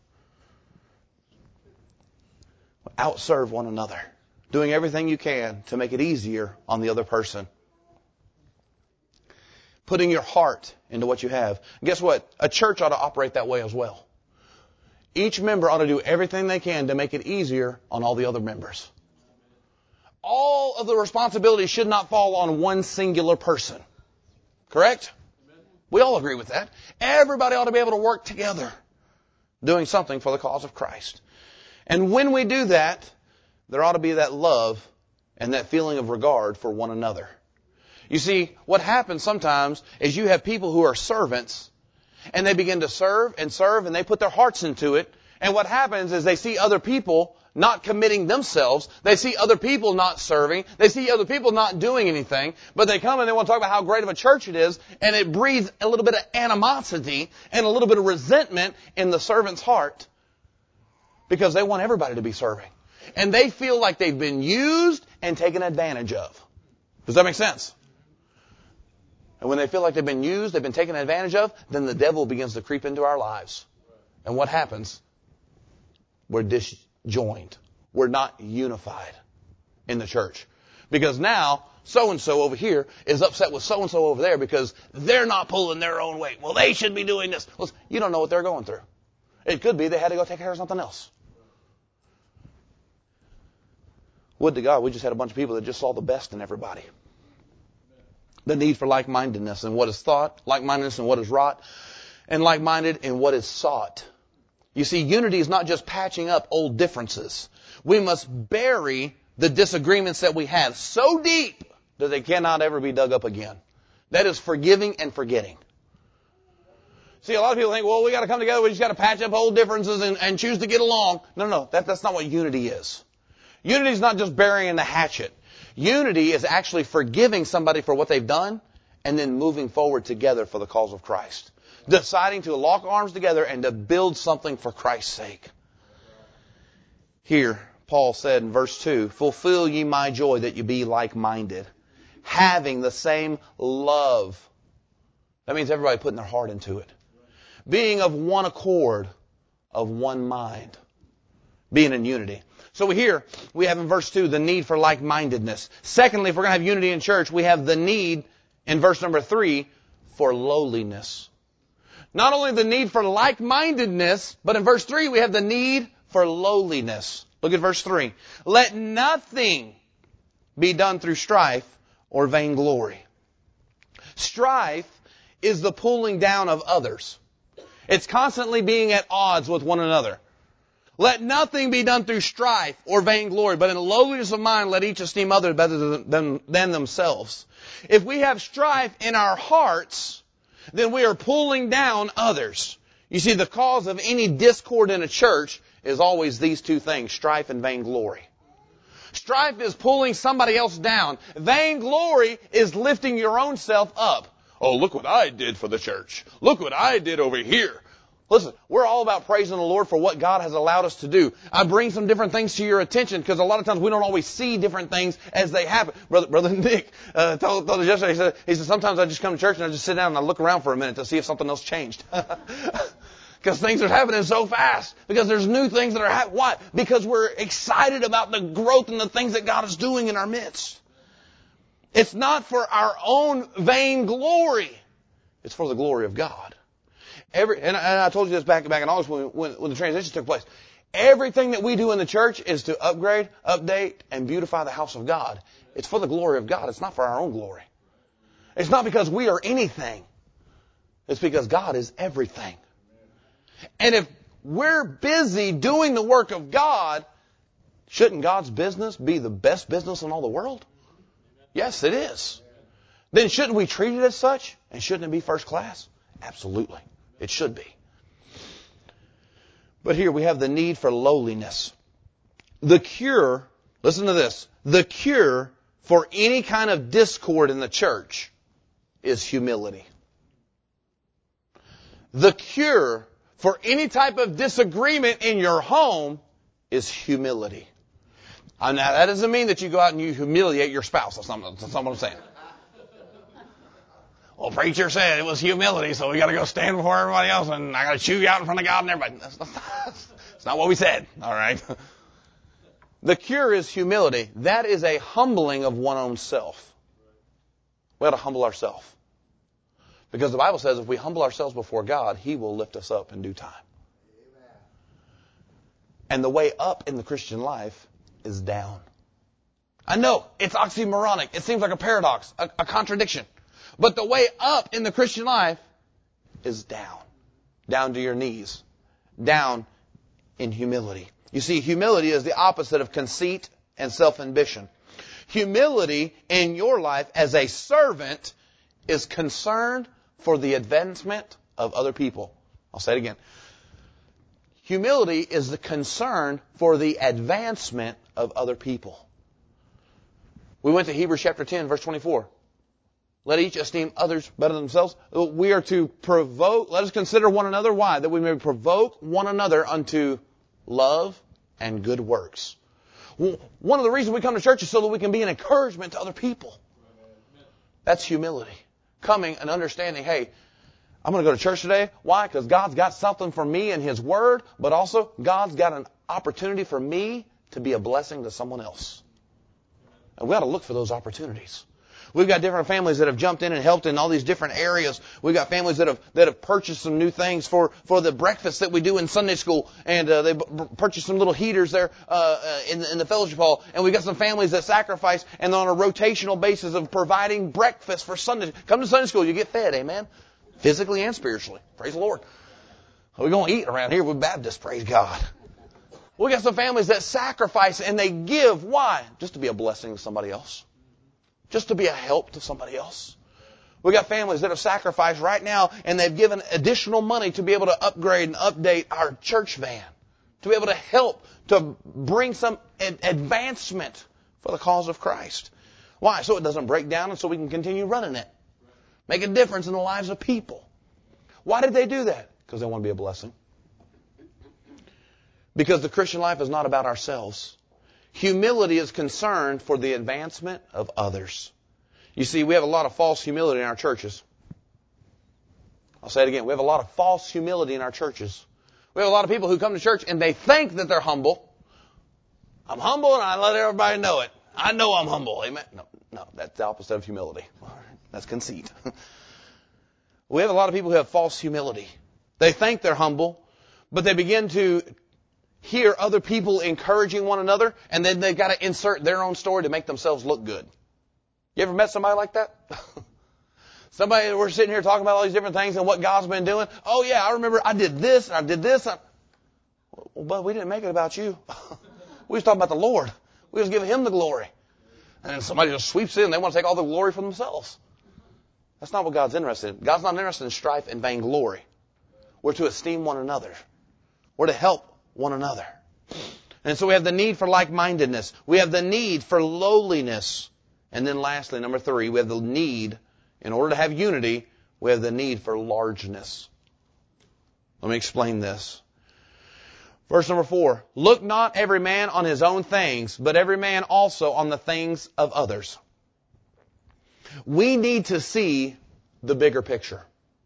Outserve one another. Doing everything you can to make it easier on the other person. Putting your heart into what you have. And guess what? A church ought to operate that way as well. Each member ought to do everything they can to make it easier on all the other members. All of the responsibility should not fall on one singular person. Correct? We all agree with that. Everybody ought to be able to work together, doing something for the cause of Christ. And when we do that, there ought to be that love and that feeling of regard for one another. You see, what happens sometimes is you have people who are servants, and they begin to serve, and they put their hearts into it. And what happens is they see other people not committing themselves. They see other people not serving. They see other people not doing anything. But they come and they want to talk about how great of a church it is, and it breeds a little bit of animosity and a little bit of resentment in the servant's heart because they want everybody to be serving. And they feel like they've been used and taken advantage of. Does that make sense? And when they feel like they've been used, they've been taken advantage of, then the devil begins to creep into our lives. And what happens? We're disjoined. We're not unified in the church. Because now, so-and-so over here is upset with so-and-so over there because they're not pulling their own weight. Well, they should be doing this. Well, you don't know what they're going through. It could be they had to go take care of something else. Would to God, we just had a bunch of people that just saw the best in everybody. The need for like-mindedness in what is thought, like-mindedness in what is wrought, and like-minded in what is sought. You see, unity is not just patching up old differences. We must bury the disagreements that we have so deep that they cannot ever be dug up again. That is forgiving and forgetting. See, a lot of people think, well, we got to come together, we just got to patch up old differences and choose to get along. No, that's not what unity is. Unity is not just burying the hatchet. Unity is actually forgiving somebody for what they've done and then moving forward together for the cause of Christ. Deciding to lock arms together and to build something for Christ's sake. Here, Paul said in verse 2, fulfill ye my joy that you be like-minded, having the same love. That means everybody putting their heart into it. Being of one accord, of one mind. Being in unity. So here we have in verse 2 the need for like-mindedness. Secondly, if we're going to have unity in church, we have the need in verse number 3 for lowliness. Not only the need for like-mindedness, but in verse 3 we have the need for lowliness. Look at verse 3. Let nothing be done through strife or vainglory. Strife is the pulling down of others. It's constantly being at odds with one another. Let nothing be done through strife or vainglory, but in lowliness of mind let each esteem others better than themselves. If we have strife in our hearts, then we are pulling down others. You see, the cause of any discord in a church is always these two things, strife and vainglory. Strife is pulling somebody else down. Vainglory is lifting your own self up. Oh, look what I did for the church. Look what I did over here. Listen, we're all about praising the Lord for what God has allowed us to do. I bring some different things to your attention because a lot of times we don't always see different things as they happen. Brother Nick told us yesterday, he said, sometimes I just come to church and I just sit down and I look around for a minute to see if something else changed. Because things are happening so fast. Because there's new things that are happening. Why? Because we're excited about the growth and the things that God is doing in our midst. It's not for our own vain glory. It's for the glory of God. And I told you this back in August when the transition took place. Everything that we do in the church is to upgrade, update, and beautify the house of God. It's for the glory of God. It's not for our own glory. It's not because we are anything. It's because God is everything. And if we're busy doing the work of God, shouldn't God's business be the best business in all the world? Yes, it is. Then shouldn't we treat it as such? And shouldn't it be first class? Absolutely. It should be. But here we have the need for lowliness. The cure, listen to this, the cure for any kind of discord in the church is humility. The cure for any type of disagreement in your home is humility. Now, that doesn't mean that you go out and you humiliate your spouse. That's not what I'm saying. Well, preacher said it was humility, so we got to go stand before everybody else, and I got to chew you out in front of God and everybody. That's not what we said, all right? The cure is humility. That is a humbling of one's own self. We got to humble ourselves. Because the Bible says if we humble ourselves before God, He will lift us up in due time. And the way up in the Christian life is down. I know, it's oxymoronic. It seems like a paradox, a contradiction. But the way up in the Christian life is down. Down to your knees. Down in humility. You see, humility is the opposite of conceit and self-ambition. Humility in your life as a servant is concerned for the advancement of other people. I'll say it again. Humility is the concern for the advancement of other people. We went to Hebrews chapter 10, verse 24. Let each esteem others better than themselves. We are to provoke, let us consider one another. Why? That we may provoke one another unto love and good works. One of the reasons we come to church is so that we can be an encouragement to other people. That's humility. Coming and understanding, hey, I'm going to go to church today. Why? Because God's got something for me in His Word, but also God's got an opportunity for me to be a blessing to someone else. And we ought to look for those opportunities. We've got different families that have jumped in and helped in all these different areas. We've got families that have purchased some new things for the breakfast that we do in Sunday school, and they purchased some little heaters there in the fellowship hall. And we've got some families that sacrifice and on a rotational basis of providing breakfast for Sunday. Come to Sunday school, you get fed, amen, physically and spiritually. Praise the Lord. We're going to eat around here. We're Baptists. Praise God. We got some families that sacrifice and they give. Why? Just to be a blessing to somebody else. Just to be a help to somebody else. We got families that have sacrificed right now and they've given additional money to be able to upgrade and update our church van. To be able to help to bring some advancement for the cause of Christ. Why? So it doesn't break down and so we can continue running it. Make a difference in the lives of people. Why did they do that? Because they want to be a blessing. Because the Christian life is not about ourselves. Humility is concerned for the advancement of others. You see, we have a lot of false humility in our churches. I'll say it again. We have a lot of false humility in our churches. We have a lot of people who come to church and they think that they're humble. I'm humble and I let everybody know it. I know I'm humble. Amen. No, that's the opposite of humility. That's conceit. We have a lot of people who have false humility. They think they're humble, but they begin to hear other people encouraging one another, and then they've got to insert their own story to make themselves look good. You ever met somebody like that? Somebody, we're sitting here talking about all these different things and what God's been doing. Oh yeah, I remember I did this and I did this. Well, but we didn't make it about you. We was talking about the Lord. We was giving Him the glory. And then somebody just sweeps in. They want to take all the glory for themselves. That's not what God's interested in. God's not interested in strife and vainglory. We're to esteem one another. We're to help one another. And so we have the need for like-mindedness. We have the need for lowliness. And then lastly, number 3, we have the need, in order to have unity, we have the need for largeness. Let me explain this. Verse number 4, look not every man on his own things, but every man also on the things of others. We need to see the bigger picture.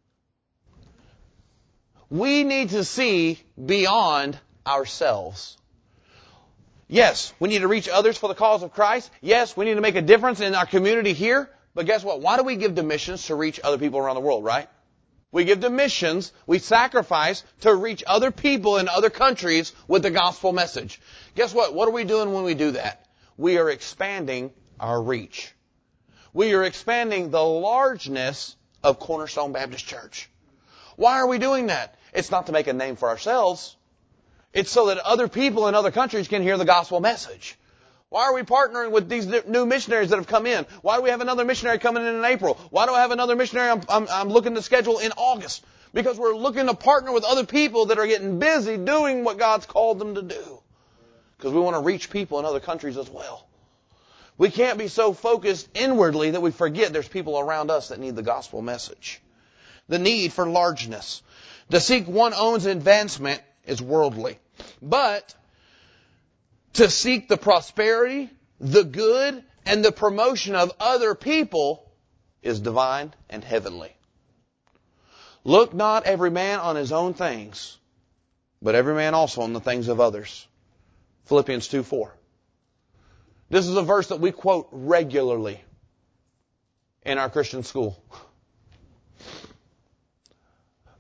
We need to see beyond ourselves. Yes, we need to reach others for the cause of Christ. Yes, we need to make a difference in our community here. But guess what? Why do we give to missions? To reach other people around the world, right? We give to missions, we sacrifice to reach other people in other countries with the gospel message. Guess what? What are we doing when we do that? We are expanding our reach. We are expanding the largeness of Cornerstone Baptist Church. Why are we doing that? It's not to make a name for ourselves. It's so that other people in other countries can hear the gospel message. Why are we partnering with these new missionaries that have come in? Why do we have another missionary coming in April? Why do I have another missionary I'm looking to schedule in August? Because we're looking to partner with other people that are getting busy doing what God's called them to do. Because we want to reach people in other countries as well. We can't be so focused inwardly that we forget there's people around us that need the gospel message. The need for largeness. To seek one's own advancement is worldly. But to seek the prosperity, the good, and the promotion of other people is divine and heavenly. Look not every man on his own things, but every man also on the things of others. Philippians 2:4. This is a verse that we quote regularly in our Christian school.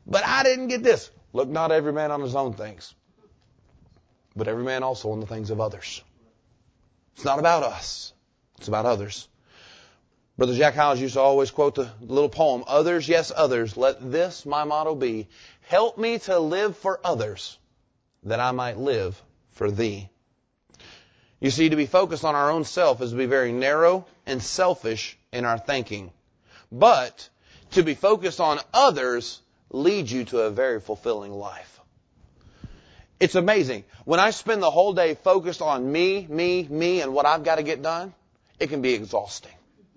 But I didn't get this. Look not every man on his own things, but every man also on the things of others. It's not about us. It's about others. Brother Jack Hyles used to always quote the little poem, others, yes, others, let this my motto be. Help me to live for others, that I might live for thee. You see, to be focused on our own self is to be very narrow and selfish in our thinking. But to be focused on others leads you to a very fulfilling life. It's amazing. When I spend the whole day focused on me, and what I've got to get done, it can be exhausting.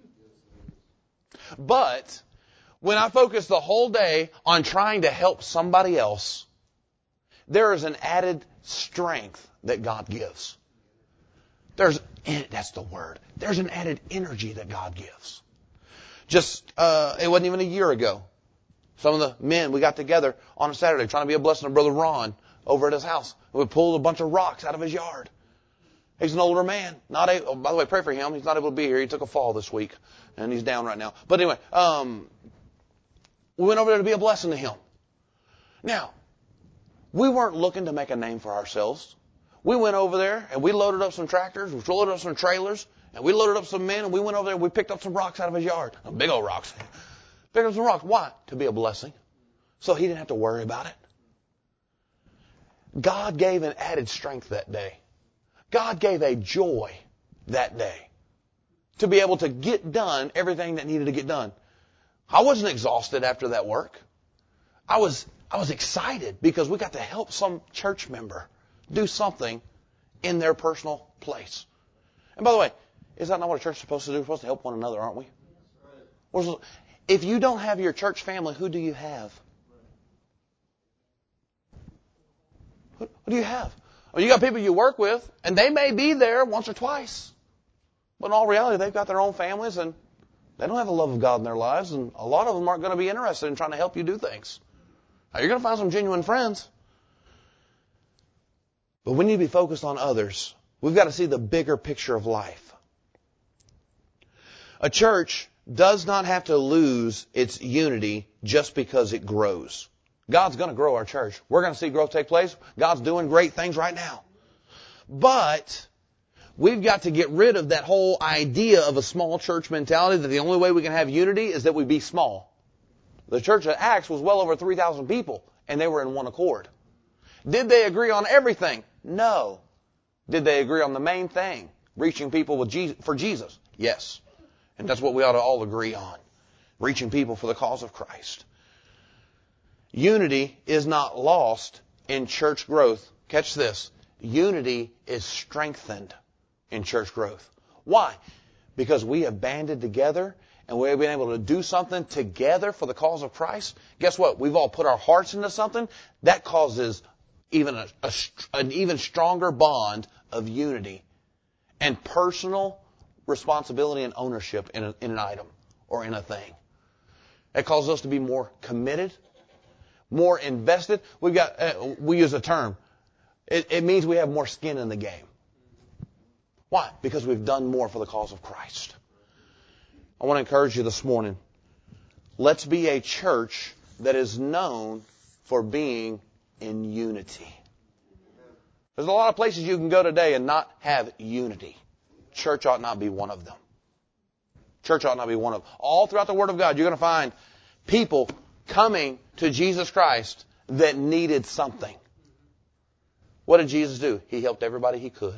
But when I focus the whole day on trying to help somebody else, there is an added strength that God gives. That's the word. There's an added energy that God gives. It wasn't even a year ago. Some of the men, we got together on a Saturday trying to be a blessing to Brother Ron over at his house. We pulled a bunch of rocks out of his yard. He's an older man. By the way, pray for him. He's not able to be here. He took a fall this week, and he's down right now. But anyway, we went over there to be a blessing to him. Now, we weren't looking to make a name for ourselves. We went over there, and we loaded up some tractors, we loaded up some trailers, and we loaded up some men, and we went over there and we picked up some rocks out of his yard. Big old rocks. Picked up some rocks. Why? To be a blessing. So he didn't have to worry about it. God gave an added strength that day. God gave a joy that day to be able to get done everything that needed to get done. I wasn't exhausted after that work. I was excited because we got to help some church member do something in their personal place. And by the way, is that not what a church is supposed to do? We're supposed to help one another, aren't we? If you don't have your church family, who do you have? Who do you have? Well, you got people you work with, and they may be there once or twice. But in all reality, they've got their own families, and they don't have the love of God in their lives, and a lot of them aren't going to be interested in trying to help you do things. Now, you're going to find some genuine friends. But we need to be focused on others. We've got to see the bigger picture of life. A church does not have to lose its unity just because it grows. God's going to grow our church. We're going to see growth take place. God's doing great things right now. But we've got to get rid of that whole idea of a small church mentality that the only way we can have unity is that we be small. The church at Acts was well over 3,000 people, and they were in one accord. Did they agree on everything? No. Did they agree on the main thing? Reaching people for Jesus? Yes. And that's what we ought to all agree on. Reaching people for the cause of Christ. Unity is not lost in church growth. Catch this. Unity is strengthened in church growth. Why? Because we have banded together and we've been able to do something together for the cause of Christ. Guess what? We've all put our hearts into something. That causes an even stronger bond of unity and personal responsibility and ownership in an item or in a thing. It causes us to be more committed, more invested. We use a term. It means we have more skin in the game. Why? Because we've done more for the cause of Christ. I want to encourage you this morning. Let's be a church that is known for being in unity. There's a lot of places you can go today and not have unity. Church ought not be one of them. Church ought not be one of them. All throughout the Word of God, you're going to find people coming to Jesus Christ that needed something. What did Jesus do? He helped everybody he could.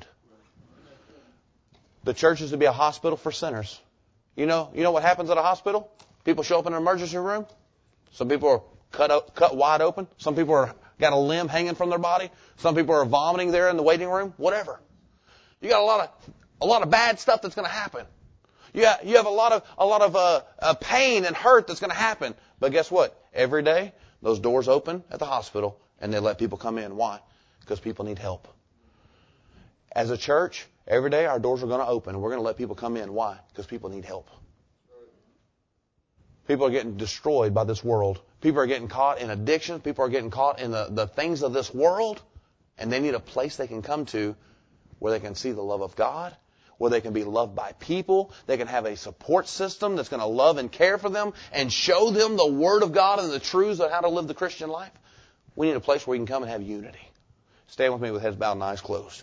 The church is to be a hospital for sinners. You know what happens at a hospital? People show up in an emergency room. Some people are cut wide open. Some people are got a limb hanging from their body. Some people are vomiting there in the waiting room. Whatever. You got a lot of bad stuff that's going to happen. You have a lot of pain and hurt that's going to happen. But guess what? Every day, those doors open at the hospital and they let people come in. Why? Because people need help. As a church, every day our doors are going to open and we're going to let people come in. Why? Because people need help. People are getting destroyed by this world. People are getting caught in addiction. People are getting caught in the things of this world. And they need a place they can come to where they can see the love of God, where they can be loved by people. They can have a support system that's going to love and care for them and show them the Word of God and the truths of how to live the Christian life. We need a place where we can come and have unity. Stand with me with heads bowed and eyes closed.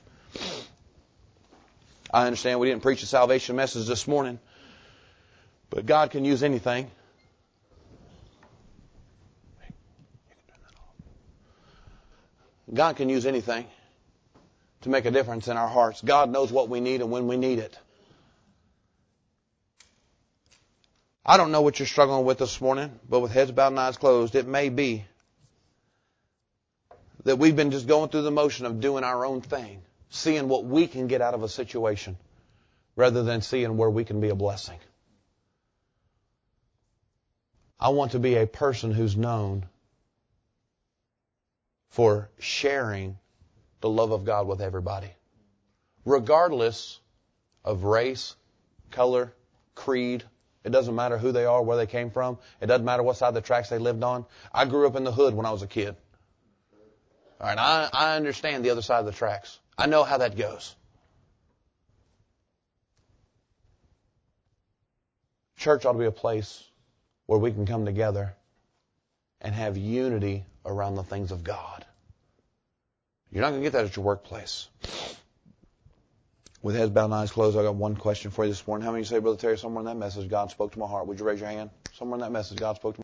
I understand we didn't preach a salvation message this morning, but God can use anything. God can use anything to make a difference in our hearts. God knows what we need and when we need it. I don't know what you're struggling with this morning, but with heads bowed and eyes closed, it may be that we've been just going through the motion of doing our own thing, seeing what we can get out of a situation, rather than seeing where we can be a blessing. I want to be a person who's known for sharing the love of God with everybody, regardless of race, color, creed. It doesn't matter who they are, where they came from. It doesn't matter what side of the tracks they lived on. I grew up in the hood when I was a kid. All right, I understand the other side of the tracks. I know how that goes. Church ought to be a place where we can come together and have unity around the things of God. You're not going to get that at your workplace. With heads bowed and eyes closed, I got one question for you this morning. How many of you say, Brother Terry, somewhere in that message God spoke to my heart? Would you raise your hand? Somewhere in that message God spoke to my heart.